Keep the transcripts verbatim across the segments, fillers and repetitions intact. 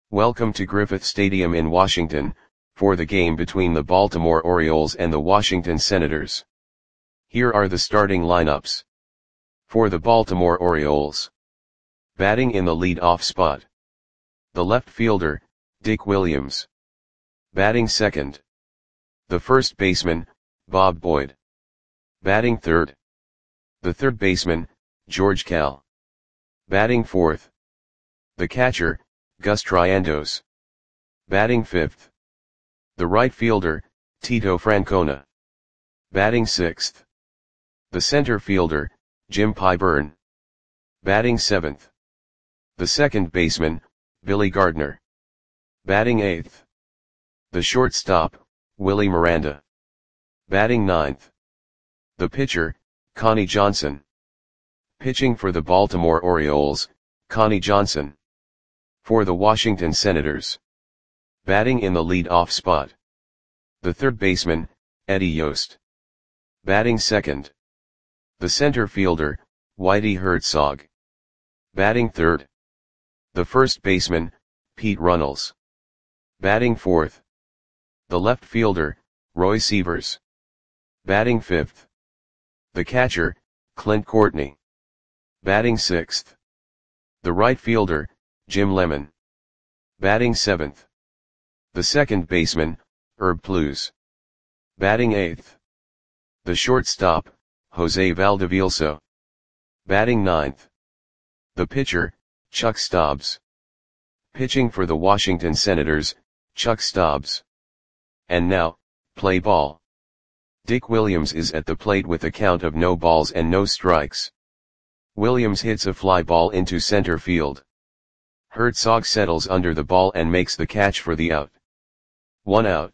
Welcome to Griffith Stadium in Washington, for the game between the Baltimore Orioles and the Washington Senators. Here are the starting lineups. For the Baltimore Orioles. Batting in the lead-off spot. The left fielder, Dick Williams. Batting second. The first baseman, Bob Boyd. Batting third. The third baseman, George Kell. Batting fourth. The catcher, Gus Triandos. Batting fifth. The right fielder, Tito Francona. Batting sixth. The center fielder, Jim Pyburn. Batting seventh. The second baseman, Billy Gardner. Batting eighth. The shortstop, Willie Miranda. Batting ninth. The pitcher, Connie Johnson. Pitching for the Baltimore Orioles, Connie Johnson. For the Washington Senators. Batting in the lead-off spot. The third baseman, Eddie Yost. Batting second. The center fielder, Whitey Herzog. Batting third. The first baseman, Pete Runnels. Batting fourth. The left fielder, Roy Sievers. Batting fifth. The catcher, Clint Courtney. Batting sixth. The right fielder, Jim Lemon. Batting seventh. The second baseman, Herb Plews. Batting eighth. The shortstop, Jose Valdevielso. Batting ninth. The pitcher, Chuck Stobbs. Pitching for the Washington Senators, Chuck Stobbs. And now, play ball. Dick Williams is at the plate with a count of no balls and no strikes. Williams hits a fly ball into center field. Herzog settles under the ball and makes the catch for the out. One out.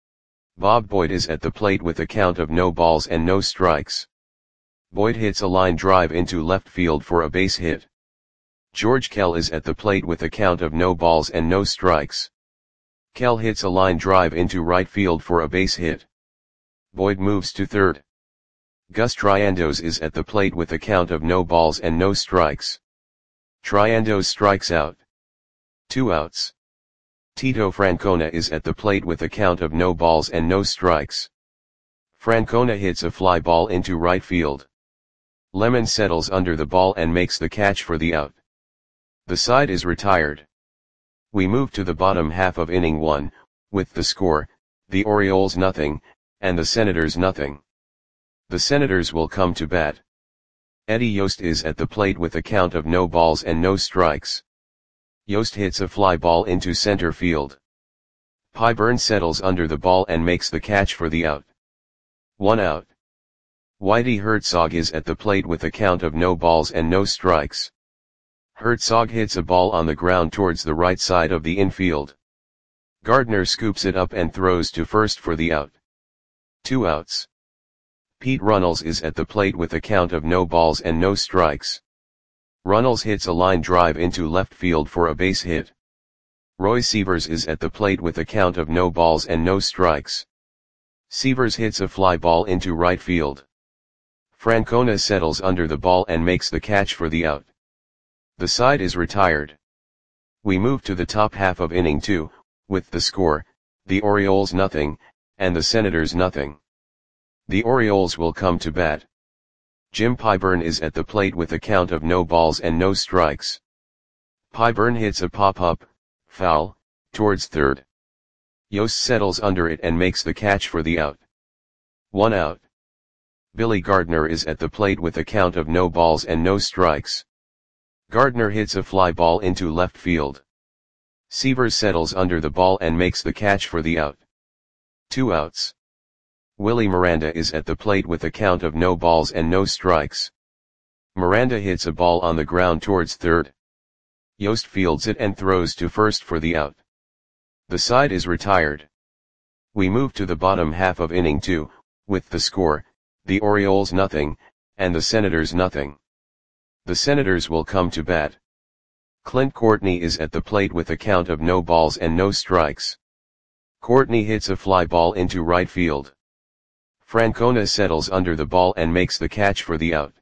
Bob Boyd is at the plate with a count of no balls and no strikes. Boyd hits a line drive into left field for a base hit. George Kell is at the plate with a count of no balls and no strikes. Kell hits a line drive into right field for a base hit. Boyd moves to third. Gus Triandos is at the plate with a count of no balls and no strikes. Triandos strikes out. Two outs. Tito Francona is at the plate with a count of no balls and no strikes. Francona hits a fly ball into right field. Lemon settles under the ball and makes the catch for the out. The side is retired. We move to the bottom half of inning one, with the score, the Orioles nothing, and the Senators nothing. The Senators will come to bat. Eddie Yost is at the plate with a count of no balls and no strikes. Yost hits a fly ball into center field. Pyburn settles under the ball and makes the catch for the out. One out. Whitey Herzog is at the plate with a count of no balls and no strikes. Herzog hits a ball on the ground towards the right side of the infield. Gardner scoops it up and throws to first for the out. Two outs. Pete Runnels is at the plate with a count of no balls and no strikes. Runnels hits a line drive into left field for a base hit. Roy Sievers is at the plate with a count of no balls and no strikes. Sievers hits a fly ball into right field. Francona settles under the ball and makes the catch for the out. The side is retired. We move to the top half of inning two, with the score, the Orioles nothing, and the Senators nothing. The Orioles will come to bat. Jim Pyburn is at the plate with a count of no balls and no strikes. Pyburn hits a pop-up, foul, towards third. Yost settles under it and makes the catch for the out. One out. Billy Gardner is at the plate with a count of no balls and no strikes. Gardner hits a fly ball into left field. Sievers settles under the ball and makes the catch for the out. Two outs. Willie Miranda is at the plate with a count of no balls and no strikes. Miranda hits a ball on the ground towards third. Yost fields it and throws to first for the out. The side is retired. We move to the bottom half of inning two, with the score, the Orioles nothing, and the Senators nothing. The Senators will come to bat. Clint Courtney is at the plate with a count of no balls and no strikes. Courtney hits a fly ball into right field. Francona settles under the ball and makes the catch for the out.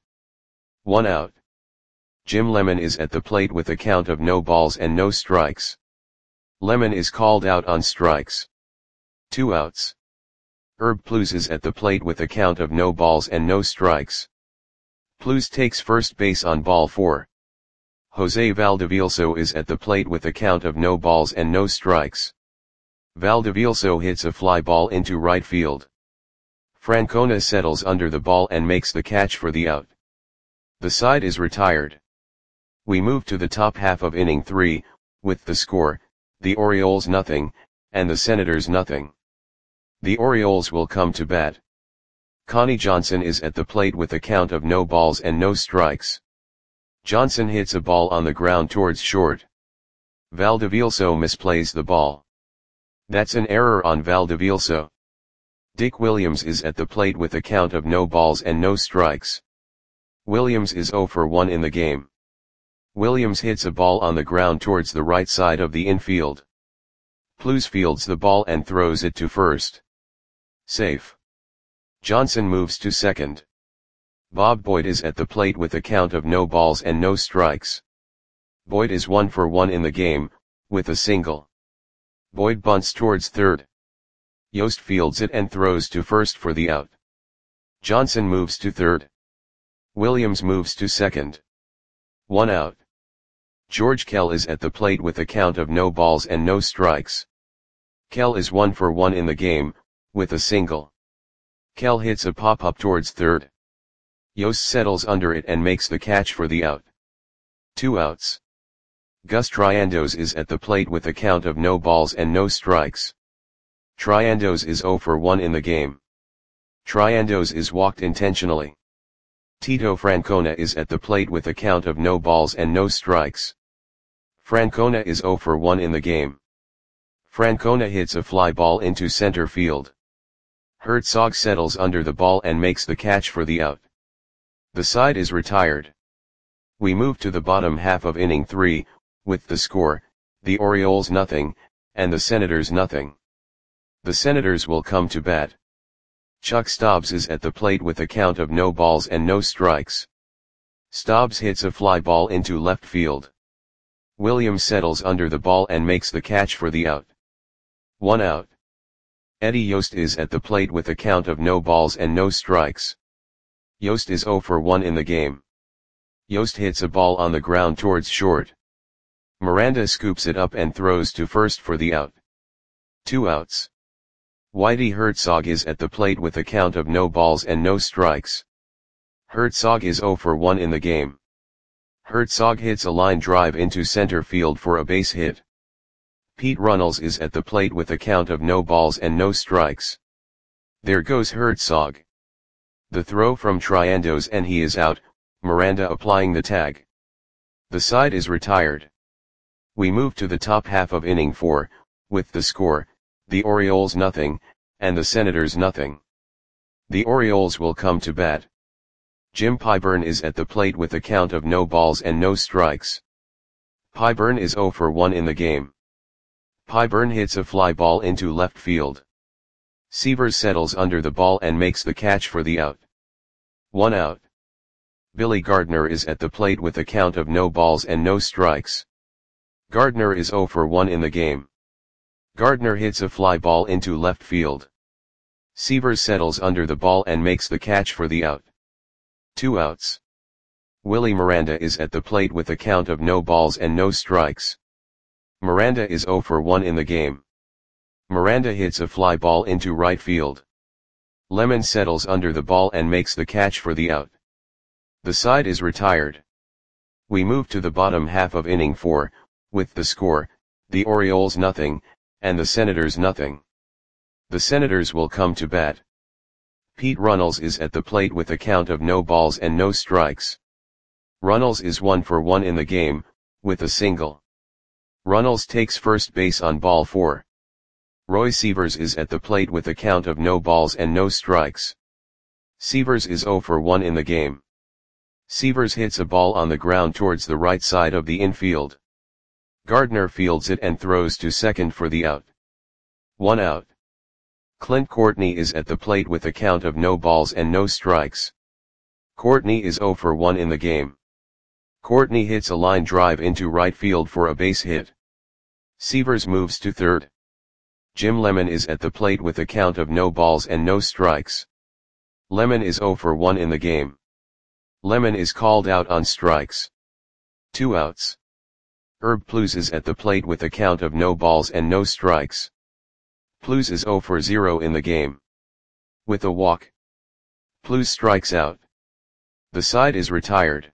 One out. Jim Lemon is at the plate with a count of no balls and no strikes. Lemon is called out on strikes. Two outs. Herb Plews is at the plate with a count of no balls and no strikes. Plews takes first base on ball four. Jose Valdevilso is at the plate with a count of no balls and no strikes. Valdevilso hits a fly ball into right field. Francona settles under the ball and makes the catch for the out. The side is retired. We move to the top half of inning three, with the score, the Orioles nothing, and the Senators nothing. The Orioles will come to bat. Connie Johnson is at the plate with a count of no balls and no strikes. Johnson hits a ball on the ground towards short. Valdevilso misplays the ball. That's an error on Valdevilso. Dick Williams is at the plate with a count of no balls and no strikes. Williams is zero for one in the game. Williams hits a ball on the ground towards the right side of the infield. Plews fields the ball and throws it to first. Safe. Johnson moves to second. Bob Boyd is at the plate with a count of no balls and no strikes. Boyd is one for one in the game, with a single. Boyd bunts towards third. Yost fields it and throws to first for the out. Johnson moves to third. Williams moves to second. One out. George Kell is at the plate with a count of no balls and no strikes. Kell is one for one in the game, with a single. Kell hits a pop-up towards third. Yost settles under it and makes the catch for the out. Two outs. Gus Triandos is at the plate with a count of no balls and no strikes. Triandos is zero for one in the game. Triandos is walked intentionally. Tito Francona is at the plate with a count of no balls and no strikes. Francona is zero for one in the game. Francona hits a fly ball into center field. Herzog settles under the ball and makes the catch for the out. The side is retired. We move to the bottom half of inning three, with the score, the Orioles nothing, and the Senators nothing. The Senators will come to bat. Chuck Stobbs is at the plate with a count of no balls and no strikes. Stobbs hits a fly ball into left field. Williams settles under the ball and makes the catch for the out. One out. Eddie Yost is at the plate with a count of no balls and no strikes. Yost is zero for one in the game. Yost hits a ball on the ground towards short. Miranda scoops it up and throws to first for the out. Two outs. Whitey Herzog is at the plate with a count of no balls and no strikes. Herzog is zero for one in the game. Herzog hits a line drive into center field for a base hit. Pete Runnels is at the plate with a count of no balls and no strikes. There goes Herzog. The throw from Triandos and he is out, Miranda applying the tag. The side is retired. We move to the top half of inning four, with the score, the Orioles nothing, and the Senators nothing. The Orioles will come to bat. Jim Pyburn is at the plate with a count of no balls and no strikes. Pyburn is zero for one in the game. Pyburn hits a fly ball into left field. Severs settles under the ball and makes the catch for the out. One out. Billy Gardner is at the plate with a count of no balls and no strikes. Gardner is zero for one in the game. Gardner hits a fly ball into left field. Severs settles under the ball and makes the catch for the out. Two outs. Willie Miranda is at the plate with a count of no balls and no strikes. Miranda is zero for one in the game. Miranda hits a fly ball into right field. Lemon settles under the ball and makes the catch for the out. The side is retired. We move to the bottom half of inning four, with the score, the Orioles nothing, and the Senators nothing. The Senators will come to bat. Pete Runnels is at the plate with a count of no balls and no strikes. Runnels is one for one in the game, with a single. Runnels takes first base on ball four. Roy Severs is at the plate with a count of no balls and no strikes. Severs is zero for one in the game. Severs hits a ball on the ground towards the right side of the infield. Gardner fields it and throws to second for the out. One out. Clint Courtney is at the plate with a count of no balls and no strikes. Courtney is zero for one in the game. Courtney hits a line drive into right field for a base hit. Sievers moves to third. Jim Lemon is at the plate with a count of no balls and no strikes. Lemon is zero for one in the game. Lemon is called out on strikes. Two outs. Herb Plews is at the plate with a count of no balls and no strikes. Plews is zero for zero in the game. With a walk, Plews strikes out. The side is retired.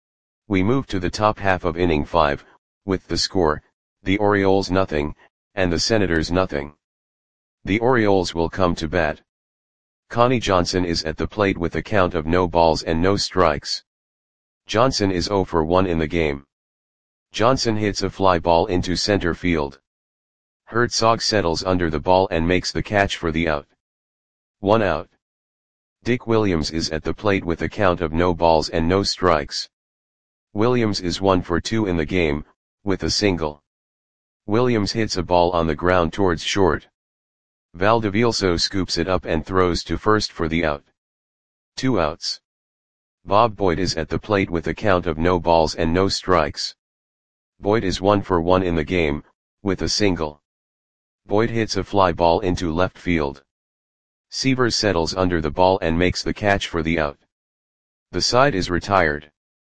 We move to the top half of inning five, with the score, the Orioles nothing, and the Senators nothing. The Orioles will come to bat. Connie Johnson is at the plate with a count of no balls and no strikes. Johnson is zero for one in the game. Johnson hits a fly ball into center field. Herzog settles under the ball and makes the catch for the out. One out. Dick Williams is at the plate with a count of no balls and no strikes. Williams is one for two in the game, with a single. Williams hits a ball on the ground towards short. Valdivielso scoops it up and throws to first for the out. Two outs. Bob Boyd is at the plate with a count of no balls and no strikes. Boyd is one for one in the game, with a single. Boyd hits a fly ball into left field. Sievers settles under the ball and makes the catch for the out. The side is retired.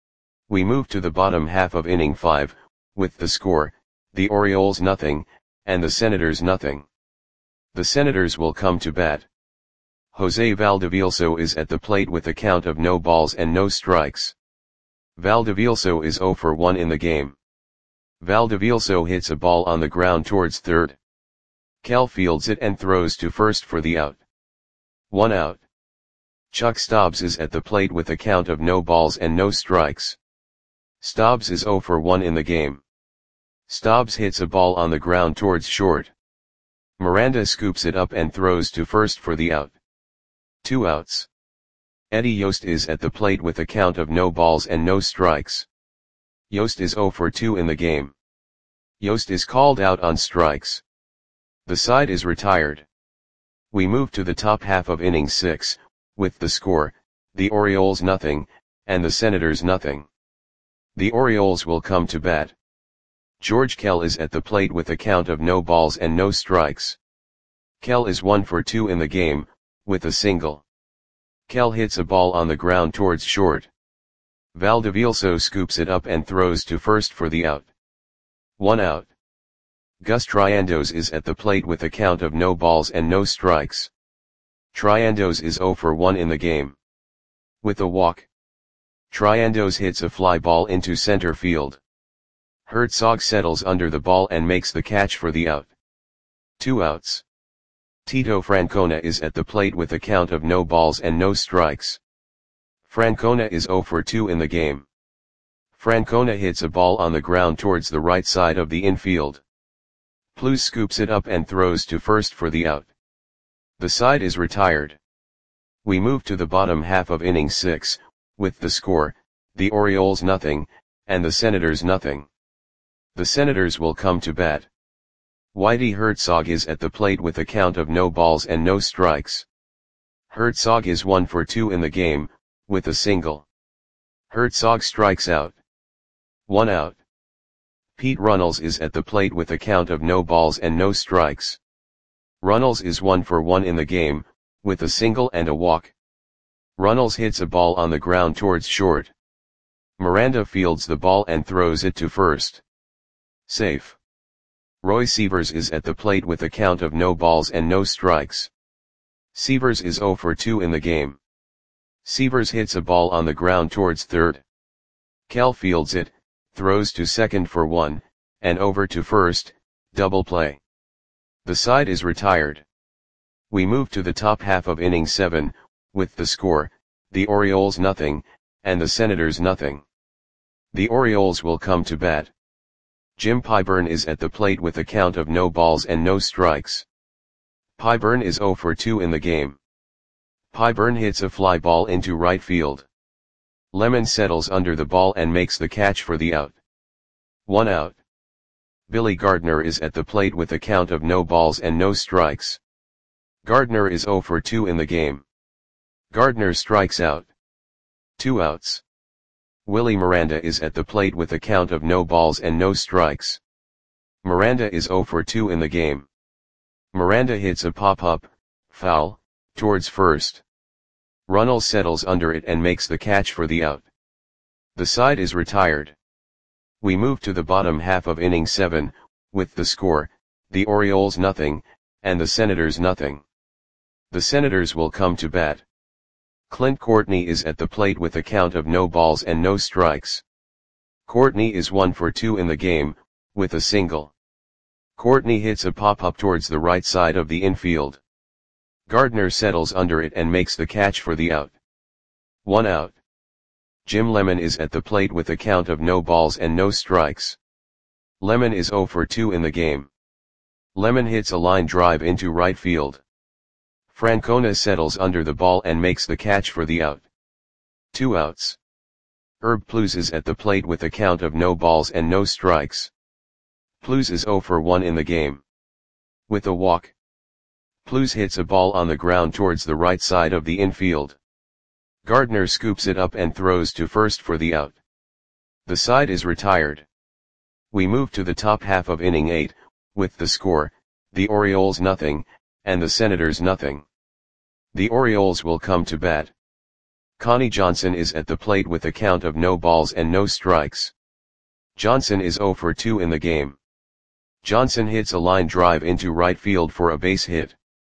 We move to the bottom half of inning five, with the score, the Orioles nothing, and the Senators nothing. The Senators will come to bat. Jose Valdivielso is at the plate with a count of no balls and no strikes. Valdivielso is zero for one in the game. Valdivielso hits a ball on the ground towards third. Kell fields it and throws to first for the out. One out. Chuck Stobbs is at the plate with a count of no balls and no strikes. Stobbs is zero for one in the game. Stobbs hits a ball on the ground towards short. Miranda scoops it up and throws to first for the out. Two outs. Eddie Yost is at the plate with a count of no balls and no strikes. Yost is zero for two in the game. Yost is called out on strikes. The side is retired. We move to the top half of inning six, with the score, the Orioles nothing, and the Senators nothing. The Orioles will come to bat. George Kell is at the plate with a count of no balls and no strikes. Kell is one for two in the game, with a single. Kell hits a ball on the ground towards short. Valdivielso scoops it up and throws to first for the out. One out. Gus Triandos is at the plate with a count of no balls and no strikes. Triandos is zero for one in the game. With a walk, Triandos hits a fly ball into center field. Herzog settles under the ball and makes the catch for the out. Two outs. Tito Francona is at the plate with a count of no balls and no strikes. Francona is zero for two in the game. Francona hits a ball on the ground towards the right side of the infield. Plews scoops it up and throws to first for the out. The side is retired. We move to the bottom half of inning six, with the score, the Orioles nothing, and the Senators nothing. The Senators will come to bat. Whitey Herzog is at the plate with a count of no balls and no strikes. Herzog is one for two in the game, with a single. Herzog strikes out. One out. Pete Runnels is at the plate with a count of no balls and no strikes. Runnels is one for one in the game, with a single and a walk. Runnels hits a ball on the ground towards short. Miranda fields the ball and throws it to first. Safe. Roy Sievers is at the plate with a count of no balls and no strikes. Sievers is zero for two in the game. Sievers hits a ball on the ground towards third. Kell fields it, throws to second for one, and over to first, double play. The side is retired. We move to the top half of inning seven, with the score, the Orioles nothing, and the Senators nothing. The Orioles will come to bat. Jim Pyburn is at the plate with a count of no balls and no strikes. Pyburn is zero for two in the game. Pyburn hits a fly ball into right field. Lemon settles under the ball and makes the catch for the out. One out. Billy Gardner is at the plate with a count of no balls and no strikes. Gardner is zero for two in the game. Gardner strikes out. Two outs. Willie Miranda is at the plate with a count of no balls and no strikes. Miranda is zero for two in the game. Miranda hits a pop-up, foul, towards first. Runnels settles under it and makes the catch for the out. The side is retired. We move to the bottom half of inning seven, with the score, the Orioles nothing, and the Senators nothing. The Senators will come to bat. Clint Courtney is at the plate with a count of no balls and no strikes. Courtney is one for two in the game, with a single. Courtney hits a pop-up towards the right side of the infield. Gardner settles under it and makes the catch for the out. One out. Jim Lemon is at the plate with a count of no balls and no strikes. Lemon is zero for two in the game. Lemon hits a line drive into right field. Francona settles under the ball and makes the catch for the out. Two outs. Herb Plews is at the plate with a count of no balls and no strikes. Plews is zero for one in the game. With a walk. Plews hits a ball on the ground towards the right side of the infield. Gardner scoops it up and throws to first for the out. The side is retired. We move to the top half of inning eight, with the score, the Orioles nothing, and the Senators nothing. The Orioles will come to bat. Connie Johnson is at the plate with a count of no balls and no strikes. Johnson is zero for two in the game. Johnson hits a line drive into right field for a base hit.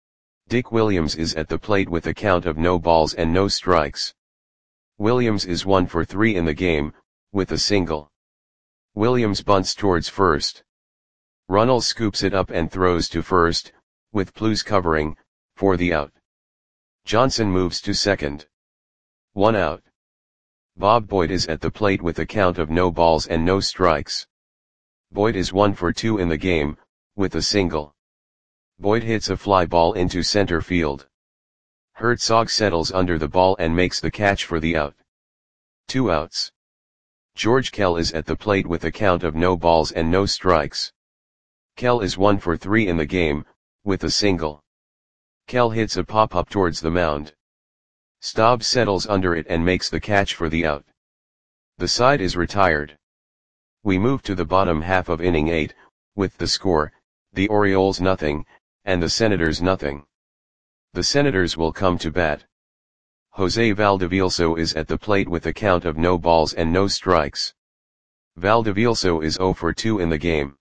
Dick Williams is at the plate with a count of no balls and no strikes. Williams is one for three in the game, with a single. Williams bunts towards first. Runnels scoops it up and throws to first, with Plews covering, for the out. Johnson moves to second. One out. Bob Boyd is at the plate with a count of no balls and no strikes. Boyd is one for two in the game, with a single. Boyd hits a fly ball into center field. Herzog settles under the ball and makes the catch for the out. Two outs. George Kell is at the plate with a count of no balls and no strikes. Kell is one for three in the game, with a single. Kell hits a pop-up towards the mound. Staub settles under it and makes the catch for the out. The side is retired. We move to the bottom half of inning eight, with the score, the Orioles nothing, and the Senators nothing. The Senators will come to bat. Jose Valdevilso is at the plate with a count of no balls and no strikes. Valdevilso is zero for two in the game.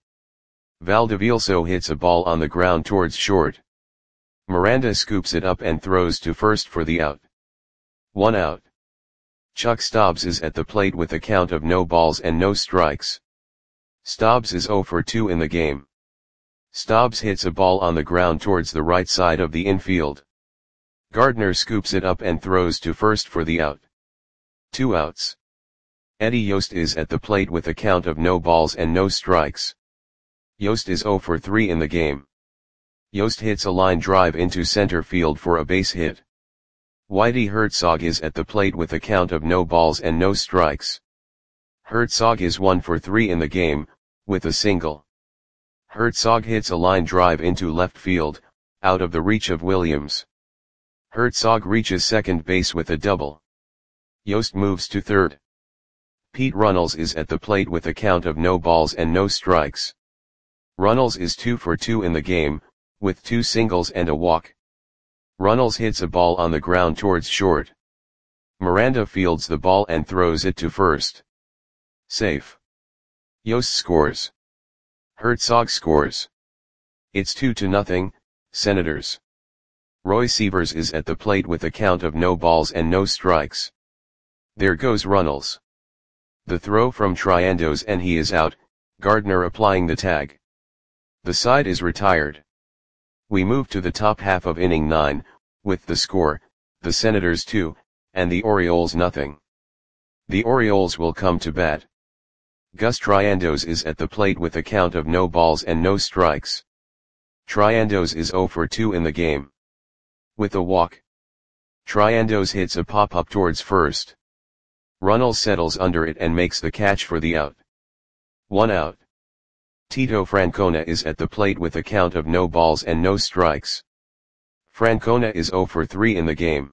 Valdevilso hits a ball on the ground towards short. Miranda scoops it up and throws to first for the out. One out. Chuck Stobbs is at the plate with a count of no balls and no strikes. Stobbs is zero for two in the game. Stobbs hits a ball on the ground towards the right side of the infield. Gardner scoops it up and throws to first for the out. Two outs. Eddie Yost is at the plate with a count of no balls and no strikes. Yost is zero for three in the game. Yost hits a line drive into center field for a base hit. Whitey Herzog is at the plate with a count of no balls and no strikes. Herzog is one for three in the game, with a single. Herzog hits a line drive into left field, out of the reach of Williams. Herzog reaches second base with a double. Yost moves to third. Pete Runnels is at the plate with a count of no balls and no strikes. Runnels is two for two in the game, with two singles and a walk. Runnels hits a ball on the ground towards short. Miranda fields the ball and throws it to first. Safe. Yost scores. Herzog scores. It's two to nothing, Senators. Roy Sievers is at the plate with a count of no balls and no strikes. There goes Runnels. The throw from Triandos and he is out, Gardner applying the tag. The side is retired. We move to the top half of inning nine, with the score, the Senators two, and the Orioles nothing. The Orioles will come to bat. Gus Triandos is at the plate with a count of no balls and no strikes. Triandos is zero for two in the game. With a walk. Triandos hits a pop-up towards first. Runnels settles under it and makes the catch for the out. One out. Tito Francona is at the plate with a count of no balls and no strikes. Francona is zero for three in the game.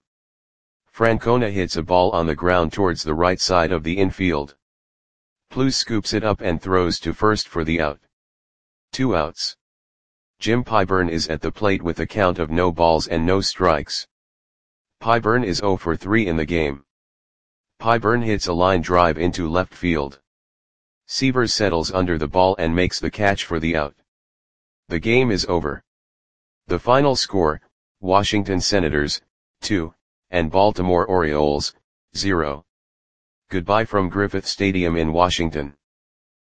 Francona hits a ball on the ground towards the right side of the infield. Plews scoops it up and throws to first for the out. Two outs. Jim Pyburn is at the plate with a count of no balls and no strikes. Pyburn is zero for three in the game. Pyburn hits a line drive into left field. Seavers settles under the ball and makes the catch for the out. The game is over. The final score, Washington Senators, two, and Baltimore Orioles, zero. Goodbye from Griffith Stadium in Washington.